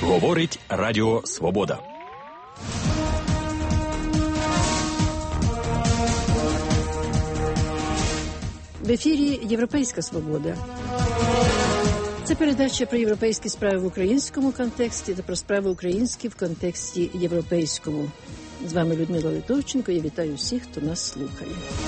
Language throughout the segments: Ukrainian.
Говорить Радіо Свобода. В ефірі «Європейська свобода». Це передача про європейські справи в українському контексті та про справи українські в контексті європейському. З вами Людмила Литовченко. Я вітаю всіх, хто нас слухає.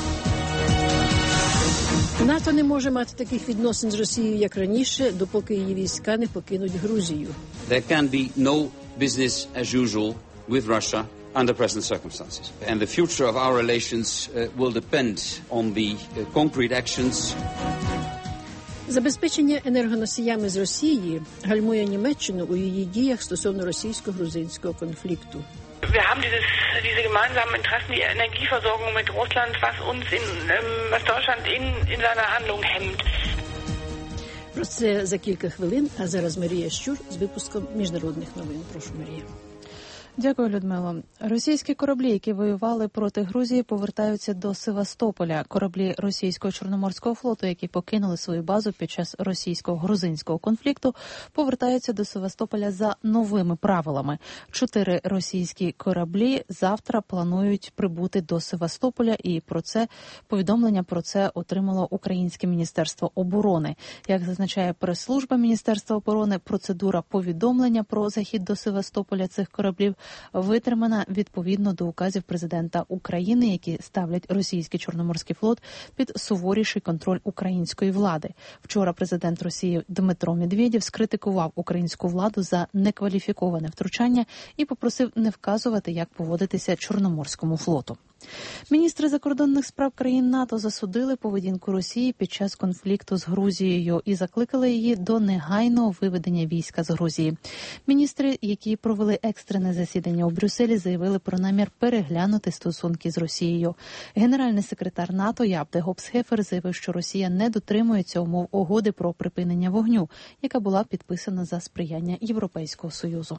НАТО не може мати таких відносин з Росією, як раніше, допоки її війська не покинуть Грузію. There can be no business as usual with Russia under present circumstances. And the future of our relations will depend on the concrete actions. Забезпечення енергоносіями з Росії гальмує Німеччину у її діях стосовно російсько-грузинського конфлікту. Wir haben diese gemeinsamen Interessen, die Energieversorgung mit Russland, was Deutschland in seiner Handlung hemmt. Про це за кілька хвилин, а зараз Марія Щур з випуском міжнародних новин. Прошу, Марія. Дякую, Людмило. Російські кораблі, які воювали проти Грузії, повертаються до Севастополя. Кораблі російського Чорноморського флоту, які покинули свою базу під час російсько-грузинського конфлікту, повертаються до Севастополя за новими правилами. 4 російські кораблі завтра планують прибути до Севастополя, і повідомлення про це отримало Українське Міністерство оборони. Як зазначає прес-служба Міністерства оборони, процедура повідомлення про захід до Севастополя цих кораблів витримана відповідно до указів президента України, які ставлять російський Чорноморський флот під суворіший контроль української влади. Вчора президент Росії Дмитро Медведєв скритикував українську владу за некваліфіковане втручання і попросив не вказувати, як поводитися Чорноморському флоту. Міністри закордонних справ країн НАТО засудили поведінку Росії під час конфлікту з Грузією і закликали її до негайного виведення війська з Грузії. Міністри, які провели екстрене засідання у Брюсселі, заявили про намір переглянути стосунки з Росією. Генеральний секретар НАТО Яп де Гопс-Хефер заявив, що Росія не дотримується умов угоди про припинення вогню, яка була підписана за сприяння Європейського Союзу.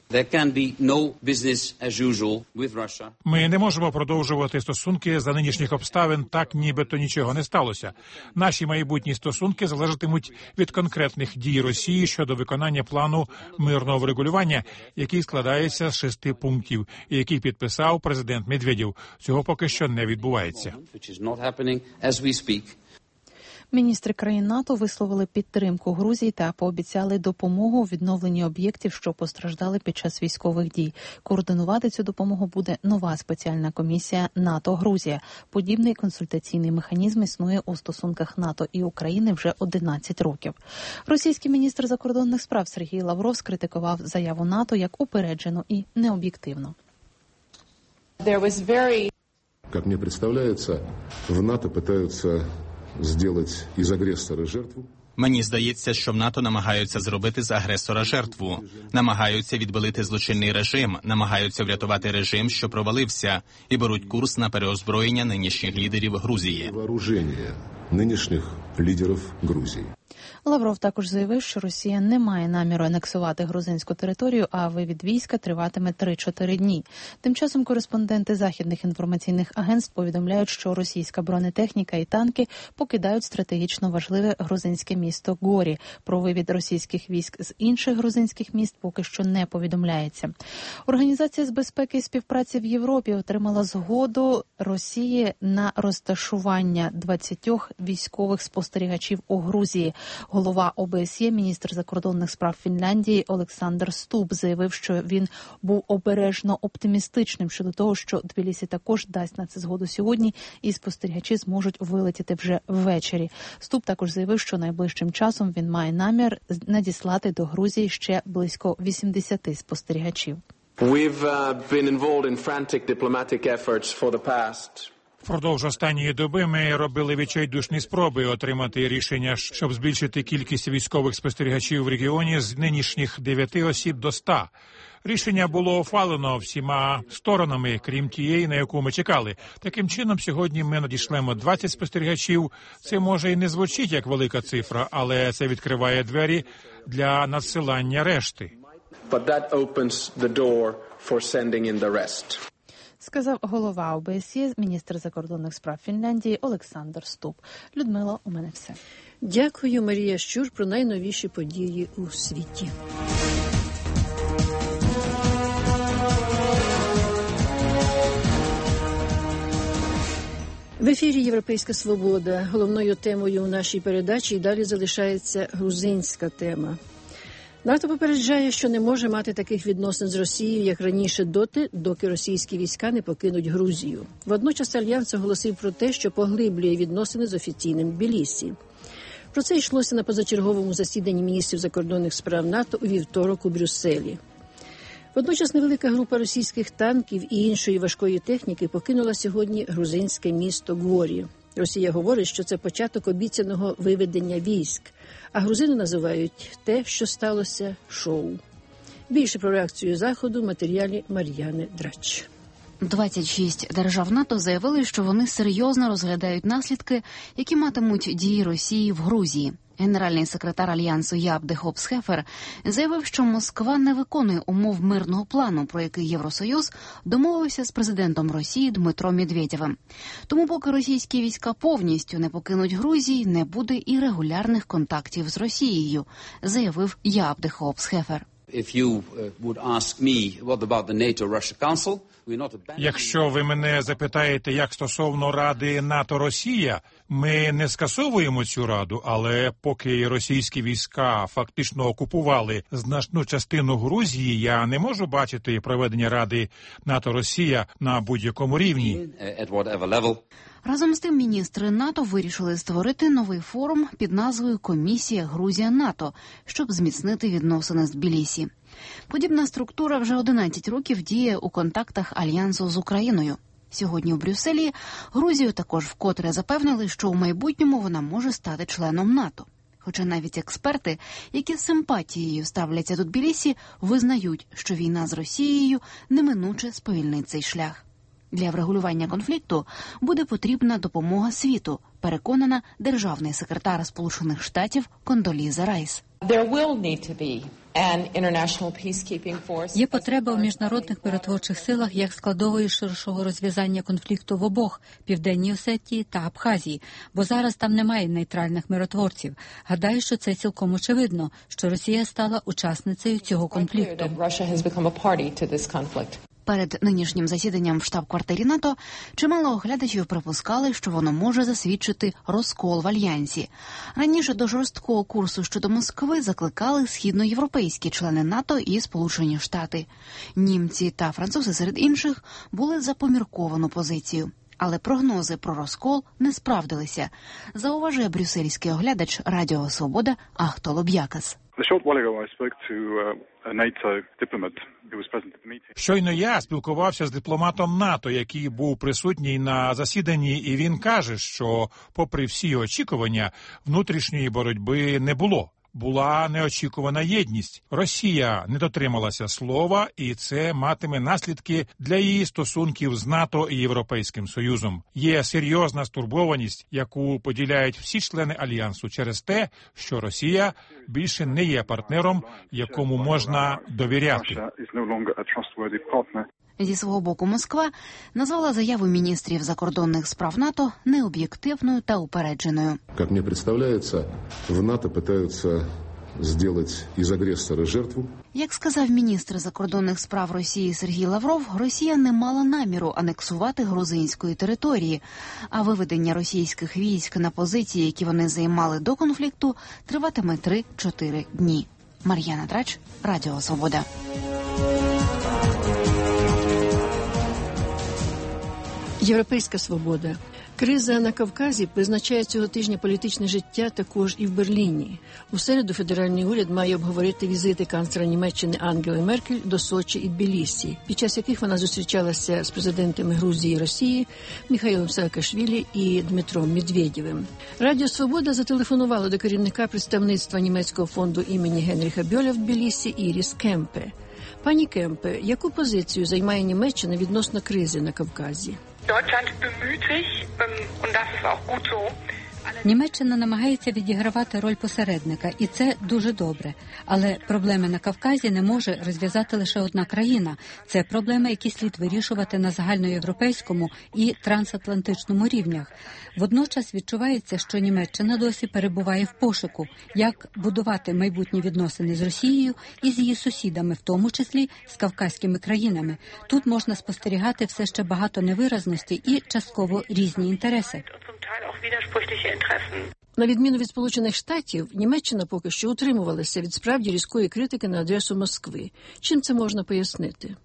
Ми не можемо продовжувати стосунки за нинішніх обставин так, нібито нічого не сталося. Наші майбутні стосунки залежатимуть від конкретних дій Росії щодо виконання плану мирного врегулювання, який складається з 6 пунктів, і який підписав президент Медведєв. Цього поки що не відбувається. Міністри країн НАТО висловили підтримку Грузії та пообіцяли допомогу у відновленні об'єктів, що постраждали під час військових дій. Координувати цю допомогу буде нова спеціальна комісія НАТО-Грузія. Подібний консультаційний механізм існує у стосунках НАТО і України вже 11 років. Російський міністр закордонних справ Сергій Лавров скритикував заяву НАТО як упереджену і необ'єктивну. Как мне представляется, в НАТО пытаются сделать из агрессора жертву. Мені здається, що в НАТО намагаються зробити з агресора жертву, намагаються відбілити злочинний режим, намагаються врятувати режим, що провалився, і беруть курс на переозброєння нинішніх лідерів Грузії. Вооруження нинішніх лідерів Грузії. Лавров також заявив, що Росія не має наміру анексувати грузинську територію, а вивід війська триватиме 3-4 дні. Тим часом кореспонденти західних інформаційних агентств повідомляють, що російська бронетехніка і танки покидають стратегічно важливе грузинське місто Горі. Про вивід російських військ з інших грузинських міст поки що не повідомляється. Організація з безпеки і співпраці в Європі отримала згоду Росії на розташування 20 військових спостерігачів у Грузії. Голова ОБСЄ, міністр закордонних справ Фінляндії Олександр Стуб заявив, що він був обережно оптимістичним щодо того, що Тбілісі також дасть на це згоду сьогодні, і спостерігачі зможуть вилетіти вже ввечері. Стуб також заявив, що найближчим часом він має намір надіслати до Грузії ще близько 80 спостерігачів. Впродовж останньої доби ми робили відчайдушні спроби отримати рішення, щоб збільшити кількість військових спостерігачів в регіоні з нинішніх 9 осіб до 100. Рішення було ухвалено всіма сторонами, крім тієї, на яку ми чекали. Таким чином, сьогодні ми надішлемо 20 спостерігачів. Це може і не звучить як велика цифра, але це відкриває двері для надсилання решти. Сказав голова ОБСЄ, міністр закордонних справ Фінляндії Олександр Стуб. Людмила, у мене все. Дякую, Марія Щур, про найновіші події у світі. В ефірі «Європейська свобода». Головною темою у нашій передачі і далі залишається грузинська тема. НАТО попереджає, що не може мати таких відносин з Росією, як раніше доти, доки російські війська не покинуть Грузію. Водночас Альянс оголосив про те, що поглиблює відносини з офіційним Тбілісі. Про це йшлося на позачерговому засіданні міністрів закордонних справ НАТО у вівторок у Брюсселі. Водночас невелика група російських танків і іншої важкої техніки покинула сьогодні грузинське місто Горі. Росія говорить, що це початок обіцяного виведення військ, а грузини називають те, що сталося, шоу. Більше про реакцію Заходу в матеріалі Мар'яни Драч. 26 держав НАТО заявили, що вони серйозно розглядають наслідки, які матимуть дії Росії в Грузії. Генеральний секретар Альянсу Яап де Хоop Схефер заявив, що Москва не виконує умов мирного плану, про який Євросоюз домовився з президентом Росії Дмитром Медведєвим. Тому поки російські війська повністю не покинуть Грузії, не буде і регулярних контактів з Росією, заявив Яап де Хоop Схефер. Якщо ви мене запитаєте, як стосовно Ради НАТО-Росія, ми не скасовуємо цю раду, але поки російські війська фактично окупували значну частину Грузії, я не можу бачити проведення Ради НАТО-Росія на будь-якому рівні. Разом з тим, міністри НАТО вирішили створити новий форум під назвою «Комісія Грузія-НАТО», щоб зміцнити відносини з Тбілісі. Подібна структура вже 11 років діє у контактах Альянсу з Україною. Сьогодні у Брюсселі Грузію також вкотре запевнили, що у майбутньому вона може стати членом НАТО. Хоча навіть експерти, які з симпатією ставляться до Тбілісі, визнають, що війна з Росією неминуче сповільнить цей шлях. Для врегулювання конфлікту буде потрібна допомога світу, переконана державний секретар Сполучених Штатів Кондоліза Райс. Є потреба в міжнародних миротворчих силах як складової ширшого розв'язання конфлікту в обох – Південній Осетії та Абхазії, бо зараз там немає нейтральних миротворців. Гадаю, що це цілком очевидно, що Росія стала учасницею цього конфлікту. Перед нинішнім засіданням в штаб-квартирі НАТО чимало оглядачів припускали, що воно може засвідчити розкол в Альянсі. Раніше до жорсткого курсу щодо Москви закликали східноєвропейські члени НАТО і Сполучені Штати. Німці та французи серед інших були за помірковану позицію. Але прогнози про розкол не справдилися, зауважує брюссельський оглядач Радіо Свобода Ахто Лоб'якас. Щойно я спілкувався з дипломатом НАТО, який був присутній на засіданні, і він каже, що, попри всі очікування, внутрішньої боротьби не було. Була неочікувана єдність. Росія не дотрималася слова, і це матиме наслідки для її стосунків з НАТО і Європейським Союзом. Є серйозна стурбованість, яку поділяють всі члени Альянсу через те, що Росія більше не є партнером, якому можна довіряти. Зі свого боку Москва назвала заяву міністрів закордонних справ НАТО необ'єктивною та упередженою. Як мені представляється, в НАТО намагаються зробити із агресора жертву. Як сказав міністр закордонних справ Росії Сергій Лавров, Росія не мала наміру анексувати грузинської території, а виведення російських військ на позиції, які вони займали до конфлікту, триватиме 3-4 дні. Мар'яна Драч, Радіо Свобода. Європейська свобода. Криза на Кавказі визначає цього тижня політичне життя також і в Берліні. У середу федеральний уряд має обговорити візити канцлера Німеччини Ангели Меркель до Сочі і Тбілісі, під час яких вона зустрічалася з президентами Грузії і Росії Міхаїлом Саакашвілі і Дмитром Медведєвим. Радіо «Свобода» зателефонувало до керівника представництва німецького фонду імені Генріха Бьоля в Тбілісі Іріс Кемпе. Пані Кемпе, яку позицію займає Німеччина відносно кризи на Кавказі? Deutschland bemüht sich, und das ist auch gut so, Німеччина намагається відігравати роль посередника, і це дуже добре. Але проблеми на Кавказі не може розв'язати лише одна країна. Це проблеми, які слід вирішувати на загальноєвропейському і трансатлантичному рівнях. Водночас відчувається, що Німеччина досі перебуває в пошуку, як будувати майбутні відносини з Росією і з її сусідами, в тому числі з кавказькими країнами. Тут можна спостерігати все ще багато невиразності і частково різні інтереси. На відміну від Сполучених Штатів, Німеччина поки що утримувалася від справді різкої критики на адресу Москви. Чим це можна пояснити?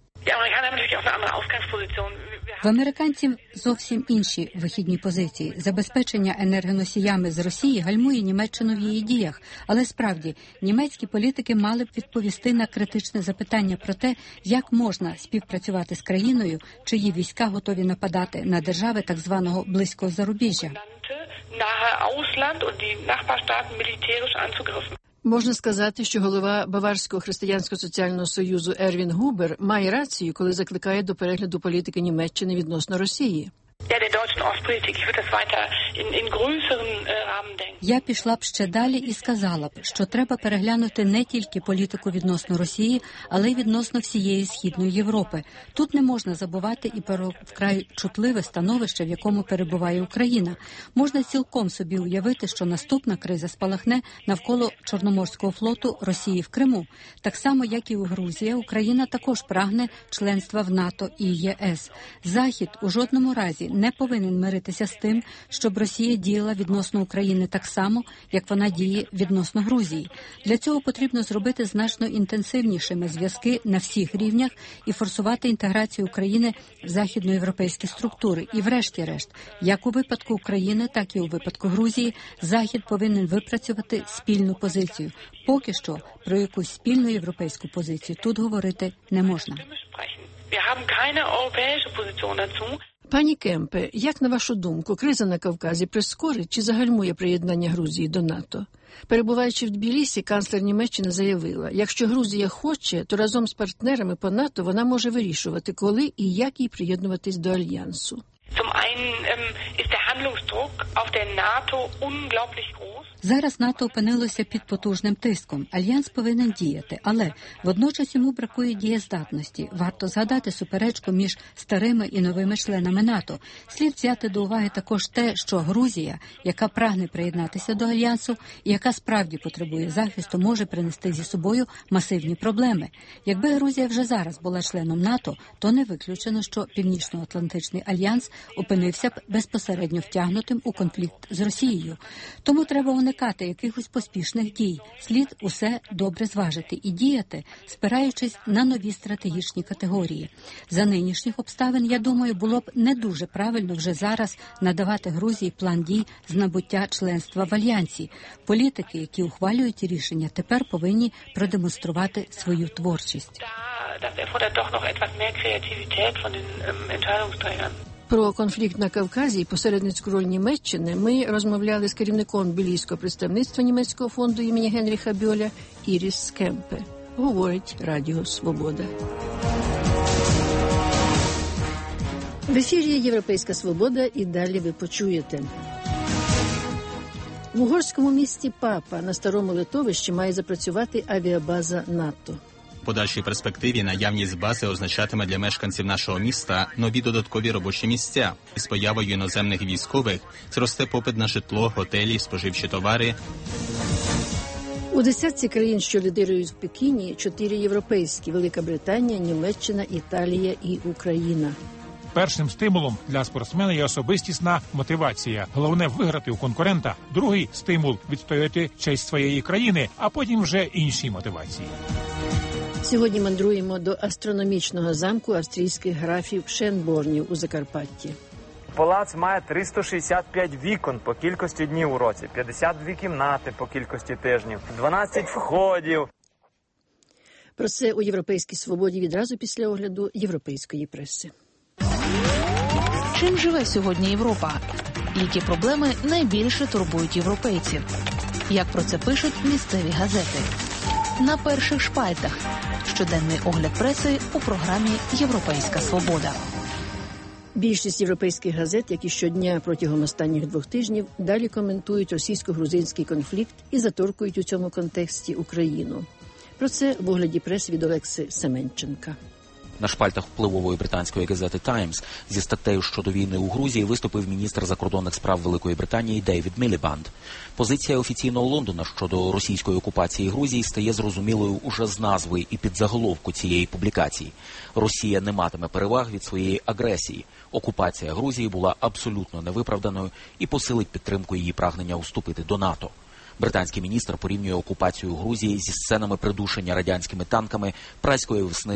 В американців зовсім інші вихідні позиції. Забезпечення енергоносіями з Росії гальмує Німеччину в її діях. Але справді, німецькі політики мали б відповісти на критичне запитання про те, як можна співпрацювати з країною, чиї війська готові нападати на держави так званого близького зарубіжжя. Можна сказати, що голова Баварського християнського соціального союзу Ервін Губер має рацію, коли закликає до перегляду політики Німеччини відносно Росії. Я пішла б ще далі і сказала б, що треба переглянути не тільки політику відносно Росії, але й відносно всієї Східної Європи. Тут не можна забувати і про вкрай чутливе становище, в якому перебуває Україна. Можна цілком собі уявити, що наступна криза спалахне навколо Чорноморського флоту Росії в Криму. Так само, як і у Грузії, Україна також прагне членства в НАТО і ЄС. Захід у жодному разі не повинен миритися з тим, щоб Росія діяла відносно України так само, як вона діє відносно Грузії. Для цього потрібно зробити значно інтенсивнішими зв'язки на всіх рівнях і форсувати інтеграцію України в західноєвропейські структури. І врешті-решт, як у випадку України, так і у випадку Грузії, Захід повинен випрацювати спільну позицію. Поки що про якусь спільну європейську позицію тут говорити не можна. Пані Кемпе, як на вашу думку, криза на Кавказі прискорить чи загальмує приєднання Грузії до НАТО? Перебуваючи в Тбілісі, канцлер Німеччини заявила, якщо Грузія хоче, то разом з партнерами по НАТО вона може вирішувати, коли і як їй приєднуватись до Альянсу. Зараз НАТО опинилося під потужним тиском. Альянс повинен діяти, але водночас йому бракує дієздатності. Варто згадати суперечку між старими і новими членами НАТО. Слід взяти до уваги також те, що Грузія, яка прагне приєднатися до Альянсу і яка справді потребує захисту, може принести зі собою масивні проблеми. Якби Грузія вже зараз була членом НАТО, то не виключено, що Північно-Атлантичний альянс опинився б безпосередньо втягнутим у конфлікт з Росією. Тому треба уникати якихось поспішних дій. Слід усе добре зважити і діяти, спираючись на нові стратегічні категорії. За нинішніх обставин, я думаю, було б не дуже правильно вже зараз надавати Грузії план дій з набуття членства в Альянсі. Політики, які ухвалюють рішення, тепер повинні продемонструвати свою творчість. Про конфлікт на Кавказі і посередницьку роль Німеччини ми розмовляли з керівником Тбіліського представництва німецького фонду імені Генріха Бьоля Іріс Кемпе. Говорить Радіо Свобода. В ефірі «Європейська свобода» і далі ви почуєте. В угорському місті Папа на старому литовищі має запрацювати авіабаза НАТО. В подальшій перспективі наявність бази означатиме для мешканців нашого міста нові додаткові робочі місця. З появою іноземних військових зросте попит на житло, готелі, споживчі товари. У десятці країн, що лідирують в Пекіні, 4 європейські – Велика Британія, Німеччина, Італія і Україна. Першим стимулом для спортсмена є особистісна мотивація. Головне – виграти у конкурента. Другий стимул – відстояти честь своєї країни, а потім вже інші мотивації. Сьогодні мандруємо до астрономічного замку австрійських графів Шенборнів у Закарпатті. Палац має 365 вікон по кількості днів у році, 52 кімнати по кількості тижнів, 12 входів. Про це у «Європейській свободі» відразу після огляду європейської преси. Чим живе сьогодні Європа? Які проблеми найбільше турбують європейців? Як про це пишуть місцеві газети? На перших шпальтах. Щоденний огляд преси у програмі «Європейська свобода». Більшість європейських газет, як і щодня протягом останніх 2 тижнів, далі коментують російсько-грузинський конфлікт і заторкують у цьому контексті Україну. Про це в огляді прес від Олекси Семенченка. На шпальтах впливової британської газети «Таймс» зі статтею щодо війни у Грузії виступив міністр закордонних справ Великої Британії Дейвід Мілібанд. Позиція офіційного Лондона щодо російської окупації Грузії стає зрозумілою уже з назви і підзаголовку цієї публікації. Росія не матиме переваг від своєї агресії. Окупація Грузії була абсолютно невиправданою і посилить підтримку її прагнення вступити до НАТО. Британський міністр порівнює окупацію Грузії зі сценами придушення радянськими танками прайської весни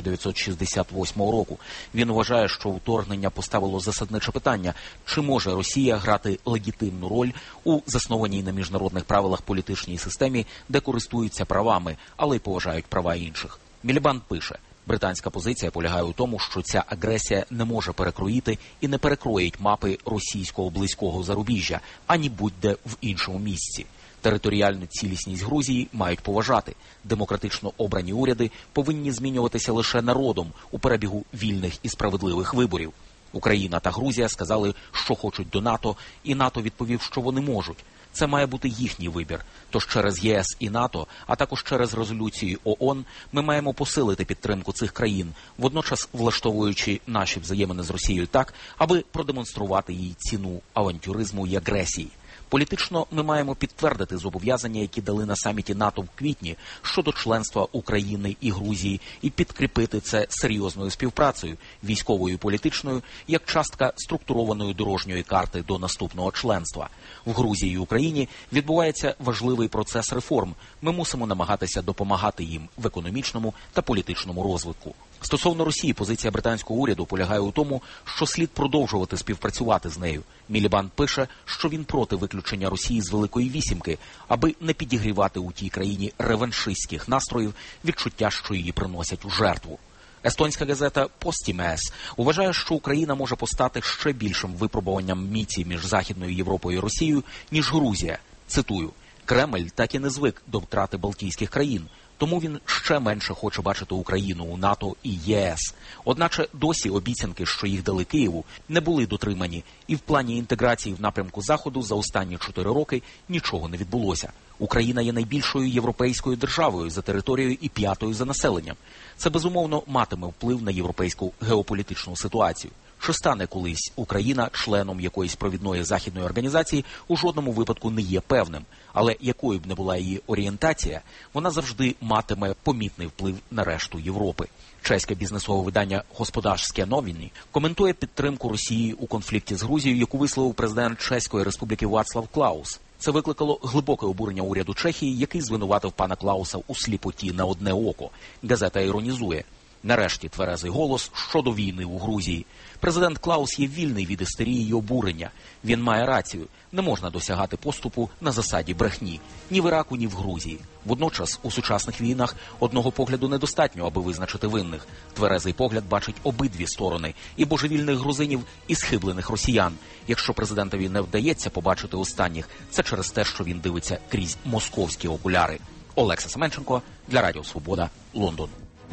1968 року. Він вважає, що вторгнення поставило засадниче питання, чи може Росія грати легітимну роль у заснованій на міжнародних правилах політичній системі, де користуються правами, але й поважають права інших. Мілібанд пише, британська позиція полягає у тому, що ця агресія не може перекроїти і не перекроїть мапи російського близького зарубіжжя, ані будь-де в іншому місці. Територіальну цілісність Грузії мають поважати. Демократично обрані уряди повинні змінюватися лише народом у перебігу вільних і справедливих виборів. Україна та Грузія сказали, що хочуть до НАТО, і НАТО відповів, що вони можуть. Це має бути їхній вибір. Тож через ЄС і НАТО, а також через резолюції ООН, ми маємо посилити підтримку цих країн, водночас влаштовуючи наші взаємини з Росією так, аби продемонструвати їй ціну авантюризму і агресії. Політично ми маємо підтвердити зобов'язання, які дали на саміті НАТО в квітні щодо членства України і Грузії, і підкріпити це серйозною співпрацею, військовою і політичною, як частка структурованої дорожньої карти до наступного членства. В Грузії і Україні відбувається важливий процес реформ. Ми мусимо намагатися допомагати їм в економічному та політичному розвитку. Стосовно Росії, позиція британського уряду полягає у тому, що слід продовжувати співпрацювати з нею. Мілібанд пише, що він проти виключення Росії з Великої Вісімки, аби не підігрівати у тій країні реваншистських настроїв, відчуття, що її приносять у жертву. Естонська газета «Постімес» вважає, що Україна може постати ще більшим випробуванням міці між Західною Європою і Росією, ніж Грузія. Цитую, «Кремль так і не звик до втрати Балтійських країн, тому він ще менше хоче бачити Україну у НАТО і ЄС. Одначе досі обіцянки, що їх дали Києву, не були дотримані, і в плані інтеграції в напрямку Заходу за останні 4 роки нічого не відбулося. Україна є найбільшою європейською державою за територією і 5-ю за населенням. Це, безумовно, матиме вплив на європейську геополітичну ситуацію. Чи стане колись Україна членом якоїсь провідної західної організації, у жодному випадку не є певним. Але якою б не була її орієнтація, вона завжди матиме помітний вплив на решту Європи. Чеське бізнесове видання «Господарське новини» коментує підтримку Росії у конфлікті з Грузією, яку висловив президент Чеської республіки Вацлав Клаус. Це викликало глибоке обурення уряду Чехії, який звинуватив пана Клауса у сліпоті на одне око. Газета іронізує. Нарешті тверезий голос щодо війни у Грузії. Президент Клаус є вільний від істерії й обурення. Він має рацію. Не можна досягати поступу на засаді брехні. Ні в Іраку, ні в Грузії. Водночас, у сучасних війнах одного погляду недостатньо, аби визначити винних. Тверезий погляд бачить обидві сторони – і божевільних грузинів, і схиблених росіян. Якщо президентові не вдається побачити останніх, це через те, що він дивиться крізь московські окуляри. Олекса Семенченко для Радіо Свобода, Лондон.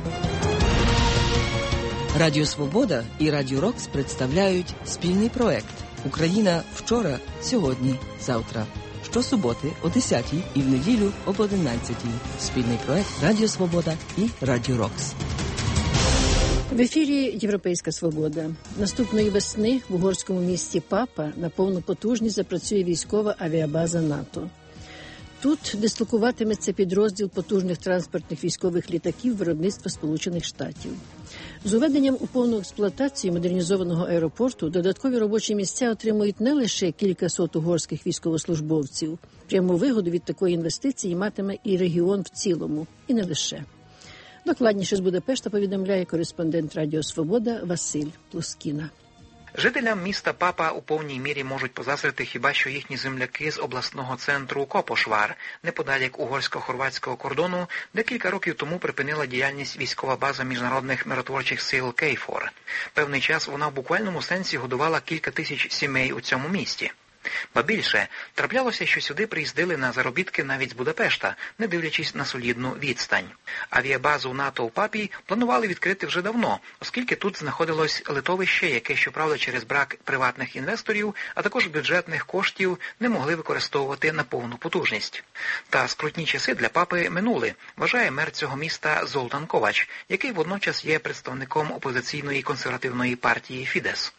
Радіо Свобода і Радіо Рокс представляють спільний проект «Україна вчора, сьогодні, завтра». Щосуботи о 10-й і в неділю об 11-й. Спільний проект Радіо Свобода і Радіо Рокс. В ефірі «Європейська свобода». Наступної весни в угорському місті Папа на повну потужність запрацює військова авіабаза НАТО. Тут дислокуватиметься підрозділ потужних транспортних військових літаків виробництва Сполучених Штатів. З уведенням у повну експлуатацію модернізованого аеропорту додаткові робочі місця отримують не лише кількасот угорських військовослужбовців. Пряму вигоду від такої інвестиції матиме і регіон в цілому, і не лише. Докладніше з Будапешта повідомляє кореспондент Радіо Свобода Василь Плоскіна. Жителям міста Папа у повній мірі можуть позаздрити хіба що їхні земляки з обласного центру Копошвар, неподалік угорсько-хорватського кордону, де кілька років тому припинила діяльність військова база міжнародних миротворчих сил Кейфор. Певний час вона в буквальному сенсі годувала кілька тисяч сімей у цьому місті. Ба більше, траплялося, що сюди приїздили на заробітки навіть з Будапешта, не дивлячись на солідну відстань. Авіабазу НАТО у Папі планували відкрити вже давно, оскільки тут знаходилось литовище, яке, щоправда, через брак приватних інвесторів, а також бюджетних коштів не могли використовувати на повну потужність. Та скрутні часи для Папи минули, вважає мер цього міста Золтан Ковач, який водночас є представником опозиційної консервативної партії Фідес.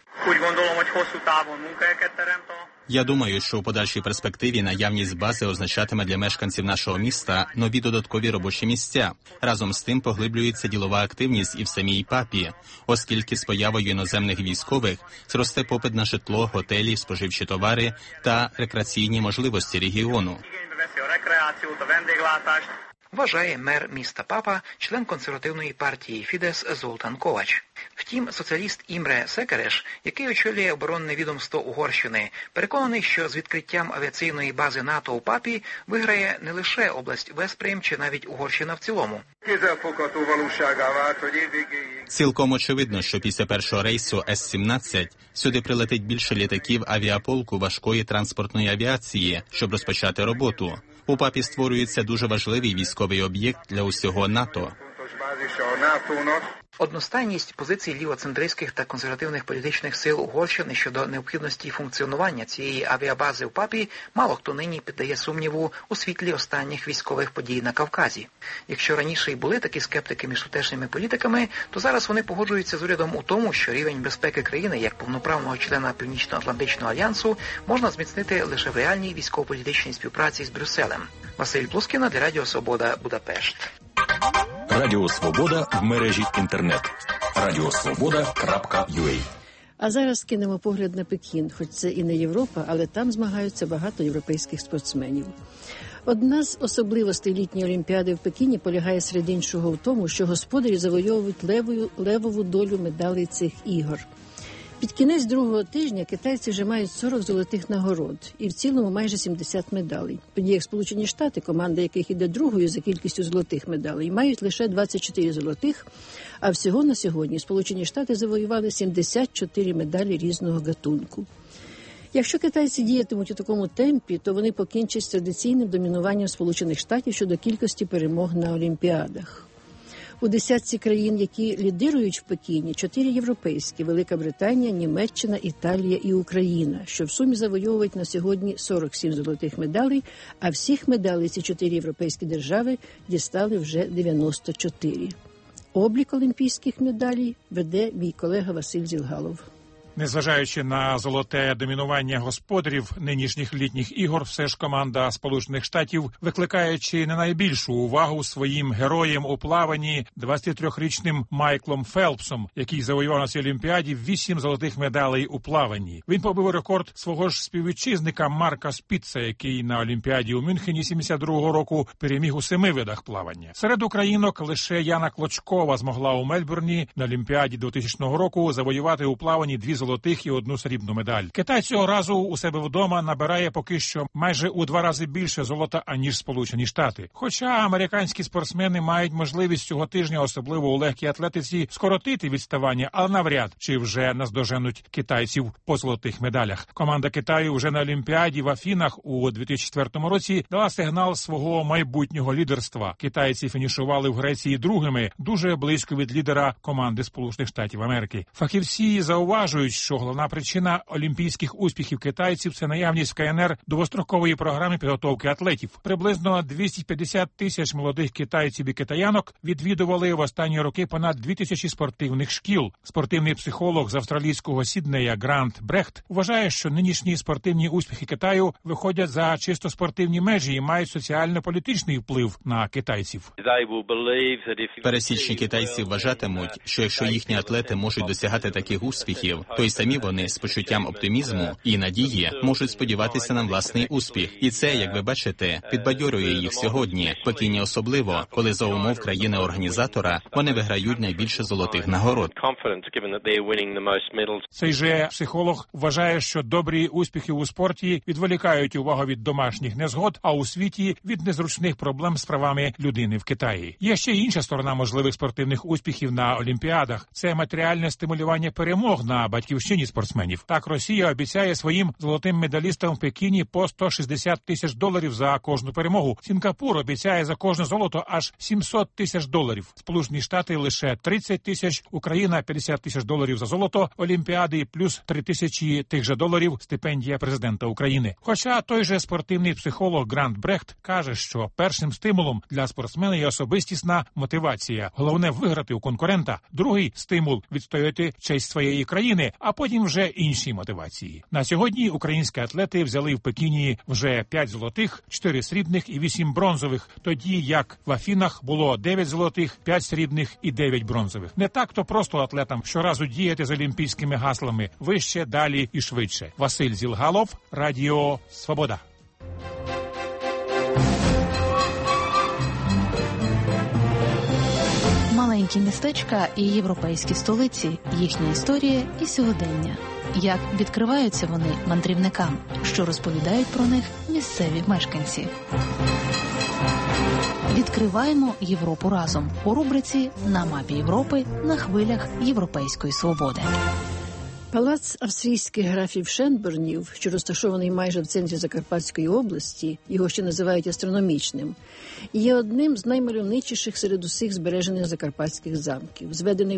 Я думаю, що у подальшій перспективі наявність бази означатиме для мешканців нашого міста нові додаткові робочі місця. Разом з тим поглиблюється ділова активність і в самій Папі, оскільки з появою іноземних військових зросте попит на житло, готелі, споживчі товари та рекреаційні можливості регіону. Вважає мер міста Папа, член консервативної партії Фідес Золтан Ковач. Втім, соціаліст Імре Секереш, який очолює оборонне відомство Угорщини, переконаний, що з відкриттям авіаційної бази НАТО у Папі виграє не лише область Веспрем чи навіть Угорщина в цілому. Цілком очевидно, що після першого рейсу С-17 сюди прилетить більше літаків авіаполку важкої транспортної авіації, щоб розпочати роботу. У Папі створюється дуже важливий військовий об'єкт для усього НАТО. Одностайність позицій лівоцентристських та консервативних політичних сил Угорщини щодо необхідності функціонування цієї авіабази у Папі мало хто нині піддає сумніву у світлі останніх військових подій на Кавказі. Якщо раніше й були такі скептики між тутешніми політиками, то зараз вони погоджуються з урядом у тому, що рівень безпеки країни як повноправного члена Північно-Атлантичного альянсу можна зміцнити лише в реальній військово-політичній співпраці з Брюсселем. Василь Плускіна для Радіо Свобода, Будапешт. Радіо Свобода в мережі інтернет. radiosvoboda.ua. А зараз кинемо погляд на Пекін, хоч це і не Європа, але там змагаються багато європейських спортсменів. Одна з особливостей літньої Олімпіади в Пекіні полягає серед іншого в тому, що господарі завойовують левову долю медалей цих ігор. Під кінець другого тижня китайці вже мають 40 золотих нагород і в цілому майже 70 медалей. Тоді як Сполучені Штати, команда яких іде другою за кількістю золотих медалей, мають лише 24 золотих, а всього на сьогодні Сполучені Штати завоювали 74 медалі різного гатунку. Якщо китайці діятимуть у такому темпі, то вони покінчать з традиційним домінуванням Сполучених Штатів щодо кількості перемог на Олімпіадах. У десятці країн, які лідирують в Пекіні, 4 європейські – Велика Британія, Німеччина, Італія і Україна, що в сумі завойовують на сьогодні 47 золотих медалей, а всіх медалей ці 4 європейські держави дістали вже 94. Облік олімпійських медалей веде мій колега Василь Зілгалов. Незважаючи на золоте домінування господарів нинішніх літніх ігор, все ж команда Сполучених Штатів, викликаючи не найбільшу увагу своїм героєм у плаванні 23-річним Майклом Фелпсом, який завоював на цій Олімпіаді 8 золотих медалей у плаванні. Він побив рекорд свого ж співвітчизника Марка Спіца, який на Олімпіаді у Мюнхені 72-го року переміг у 7 видах плавання. Серед українок лише Яна Клочкова змогла у Мельбурні на Олімпіаді 2000 року завоювати у плаванні 2 золотих і 1 срібну медаль. Китай цього разу у себе вдома набирає поки що майже у 2 рази більше золота, аніж Сполучені Штати. Хоча американські спортсмени мають можливість цього тижня, особливо у легкій атлетиці, скоротити відставання, але навряд чи вже наздоженуть китайців по золотих медалях. Команда Китаю вже на Олімпіаді в Афінах у 2004 році дала сигнал свого майбутнього лідерства. Китайці фінішували в Греції другими, дуже близько від лідера команди Сполучених Штатів Америки. Фахівці зауважують, що головна причина олімпійських успіхів китайців – це наявність в КНР довгострокової програми підготовки атлетів. Приблизно 250 тисяч молодих китайців і китаянок відвідували в останні роки понад 2000 спортивних шкіл. Спортивний психолог з австралійського Сіднея Грант Брехт вважає, що нинішні спортивні успіхи Китаю виходять за чисто спортивні межі і мають соціально-політичний вплив на китайців. Пересічні китайці вважатимуть, що якщо їхні атлети можуть досягати таких успіхів, то й самі вони з почуттям оптимізму і надії можуть сподіватися на власний успіх. І це, як ви бачите, підбадьорює їх сьогодні. В Пекіні особливо, коли за умов країни-організатора вони виграють найбільше золотих нагород. Цей же психолог вважає, що добрі успіхи у спорті відволікають увагу від домашніх незгод, а у світі – від незручних проблем з правами людини в Китаї. Є ще інша сторона можливих спортивних успіхів на Олімпіадах – це матеріальне стимулювання перемог на батьківщині батьківщині спортсменів. Так, Росія обіцяє своїм золотим медалістам в Пекіні по $160 тисяч за кожну перемогу. Сінгапур обіцяє за кожне золото аж $700 тисяч. Сполучені Штати лише 30 тисяч, Україна $50 тисяч за золото Олімпіади плюс 3 тисячі тих же доларів стипендія президента України. Хоча той же спортивний психолог Грант Брехт каже, що першим стимулом для спортсмена є особистісна мотивація. Головне виграти у конкурента. Другий стимул – відстояти честь своєї країни, а потім вже інші мотивації. На сьогодні українські атлети взяли в Пекіні вже 5 золотих, 4 срібних і 8 бронзових, тоді як в Афінах було 9 золотих, 5 срібних і 9 бронзових. Не так-то просто атлетам щоразу діяти з олімпійськими гаслами «Вище, далі і швидше». Василь Зілгалов, Радіо Свобода. Маленькі містечка і європейські столиці, їхня історія і сьогодення. Як відкриваються вони мандрівникам, що розповідають про них місцеві мешканці. Відкриваємо Європу разом у рубриці «На мапі Європи» на хвилях Європейської свободи. Палац австрійських графів Шенборнів, що розташований майже в центрі Закарпатської області, його ще називають астрономічним, є одним з наймальовничіших серед усіх збережених закарпатських замків. Зведений в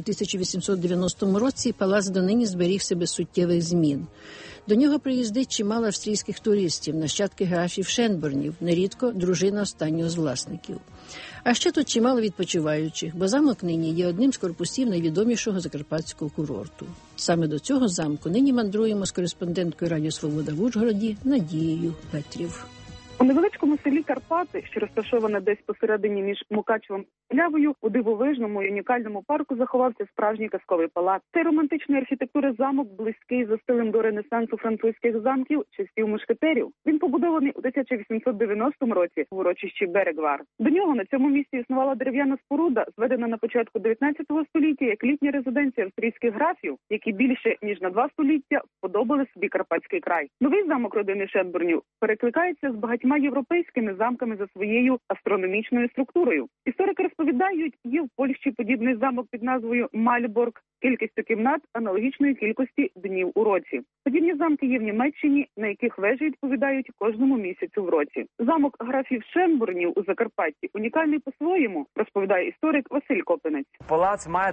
1890 році, палац донині зберігся без суттєвих змін. До нього приїздить чимало австрійських туристів, нащадки графів Шенборнів, нерідко дружина останнього з власників. А ще тут чимало відпочиваючих, бо замок нині є одним з корпусів найвідомішого закарпатського курорту. Саме до цього замку нині мандруємо з кореспонденткою Радіо Свобода в Ужгороді Надією Петрів. У невеличкому селі Карпати, що розташоване десь посередині між Мукачевом і Лявою, у дивовижному і унікальному парку заховався справжній казковий палац. Цей романтичної архітектури замок близький за стилем до ренесансу французьких замків часів мушкетерів. Він побудований у 1890 році в урочищі Берегвар. До нього на цьому місці існувала дерев'яна споруда, зведена на початку 19 століття як літня резиденція австрійських графів, які більше ніж на 2 століття вподобали собі Карпатський край. Новий замок родини Шенборнів перекликається з багатьма європейськими замками за своєю астрономічною структурою. Історики розповідають, є в Польщі подібний замок під назвою Мальборг, кількістю кімнат аналогічної кількості днів у році. Подібні замки є в Німеччині, на яких вежі відповідають кожному місяцю в році. Замок графів Шенборнів у Закарпатті унікальний по-своєму, розповідає історик Василь Копинець. Палац має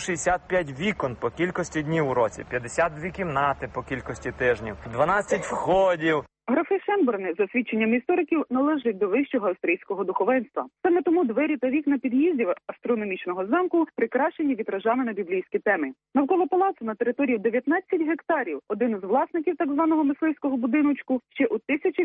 365 вікон по кількості днів у році, 52 кімнати по кількості тижнів, 12 входів. Графи Шенборни, за свідченням істориків, належать до вищого австрійського духовенства. Саме тому двері та вікна під'їздів астрономічного замку прикрашені вітражами на біблійські теми. Навколо палацу на території 19 гектарів один із власників так званого мисливського будиночку ще у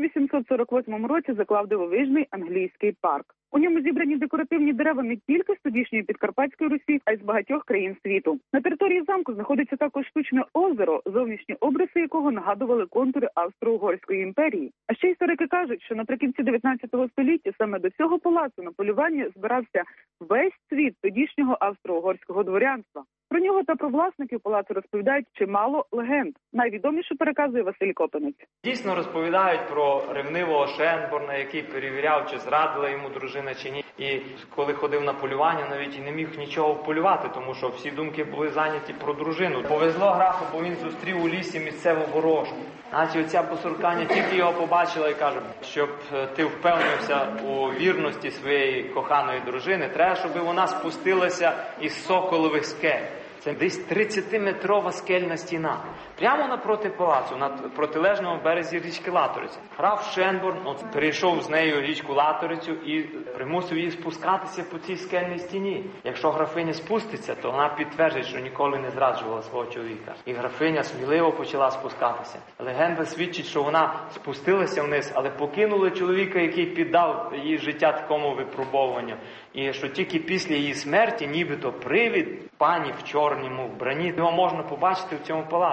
1848 році заклав дивовижний англійський парк. У ньому зібрані декоративні дерева не тільки з тодішньої Підкарпатської Русі, а й з багатьох країн світу. На території замку знаходиться також штучне озеро, зовнішні обриси якого нагадували контури Австро-Угорської імперії. А ще історики кажуть, що наприкінці 19 століття саме до цього палацу на полювання збирався весь світ тодішнього австро-угорського дворянства. Про нього та про власників палацу розповідають чимало легенд. Найвідоміше переказує Василь Копинець. Дійсно розповідають про ревнивого Шенборна, який перевіряв, чи зрадила йому дружина чи ні. І коли ходив на полювання, навіть і не міг нічого вполювати, тому що всі думки були зайняті про дружину. Повезло графу, бо він зустрів у лісі місцеву ворожку. Наче оця бусурканя тільки його побачила і каже, щоб ти впевнився у вірності своєї коханої дружини, треба, щоб вона спустилася із соколових скель. Це десь 30-метрова скельна стіна. Прямо напроти палацу, на протилежному березі річки Латориця. Граф Шенборн перейшов з нею річку Латорицю і примусив її спускатися по цій скельній стіні. Якщо графиня спуститься, то вона підтвердить, що ніколи не зраджувала свого чоловіка. І графиня сміливо почала спускатися. Легенда свідчить, що вона спустилася вниз, але покинула чоловіка, який піддав її життя такому випробовуванню. І що тільки після її смерті, нібито привід пані в чорному вбранні, його можна побачити в цьому палаці.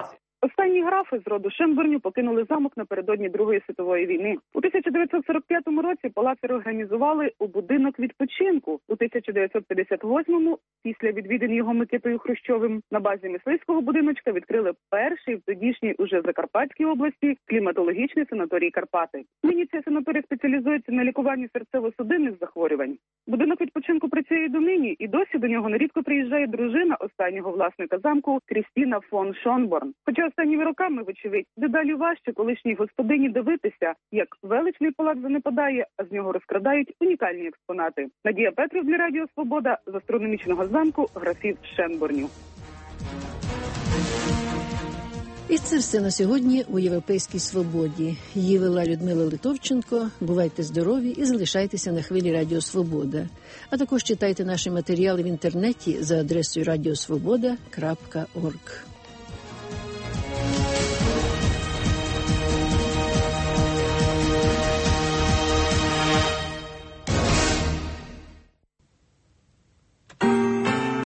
Останні графи з роду Шенборнів покинули замок напередодні Другої світової війни. У 1945 році палац реорганізували у будинок відпочинку. У 1958-му, після відвідин його Микитою Хрущовим, на базі мисливського будиночка відкрили перший в тодішній уже Закарпатській області кліматологічний санаторій Карпати. Нині ця санаторія спеціалізується на лікуванні серцево-судинних захворювань. Будинок відпочинку працює і донині, і досі до нього нерідко приїжджає дружина останнього власника замку Крістіна фон Шонборн. Хоча останніми роками, вочевидь, дедалі важче колишній господині дивитися, як величний палац занепадає, а з нього розкрадають унікальні експонати. Надія Петрів для Радіо Свобода з астрономічного замку графів Шенборнів. І це все на сьогодні у «Європейській свободі». Її вела Людмила Литовченко. Бувайте здорові і залишайтеся на хвилі Радіо Свобода. А також читайте наші матеріали в інтернеті за адресою radiosvoboda.org.